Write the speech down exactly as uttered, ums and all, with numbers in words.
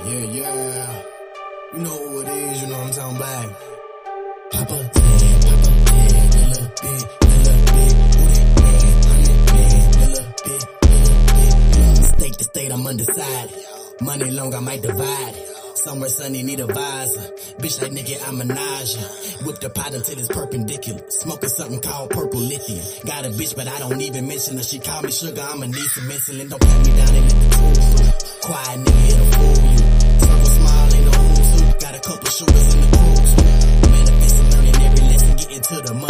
Yeah, yeah. You know who it is, you know what I'm talking about. Papa tan, Papa tan, a little bit, a little bit, booty man, hundred band, a little bit, a little bit. State to state, I'm undecided. Money long, I might divide. Somewhere sunny, need a visor. Bitch like nigga, I'm a nausea. Whip the pot until it's perpendicular. Smoking something called purple lithium. Got a bitch, but I don't even mention her. She call me sugar, I'ma need some insulin. Don't pat me down and let the tools. Quiet nigga, it'll fool you. Circle smile, ain't no who's who. Got a couple shooters in the crew too. Manifesting, learning every lesson, getting to the